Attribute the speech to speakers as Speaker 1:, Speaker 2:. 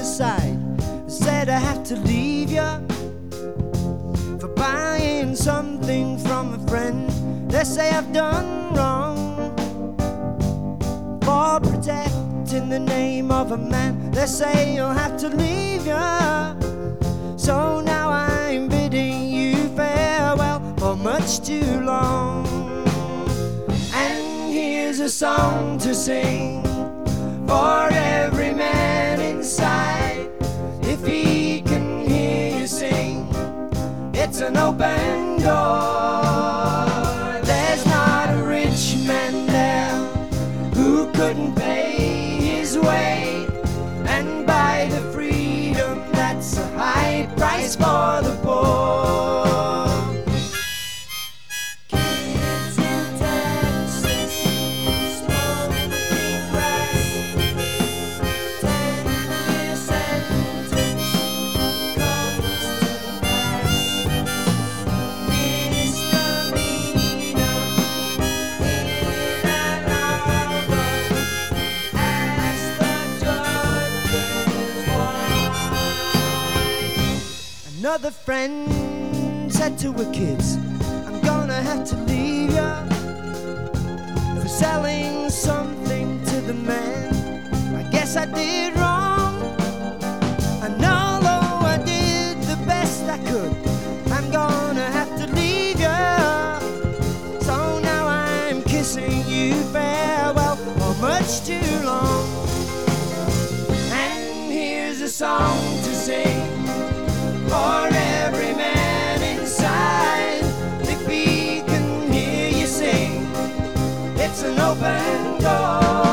Speaker 1: aside. Said I had to leave you for buying something from a friend. They say I've done wrong for protecting the name of a man. They say you'll have to leave you. So now I'm bidding you farewell for much too long. And here's a song to sing for every man inside. If he can hear you sing, it's an open door. There's not a rich man there who couldn't pay his way and buy the freedom that's a high price for the poor. Kids in Texas smoking grass, 10-year sentence comes to pass. Misdemeanor in Ann Arbor. Ask the judges why. Another friend said to her kids, I'm gonna have to leave you for selling something to the man. I guess I did wrong, and although I did the best I could, I'm gonna have to leave you. So now I'm kissing you farewell for much too long. And here's a song to sing for every man inside. If he can hear you sing, it's an open door.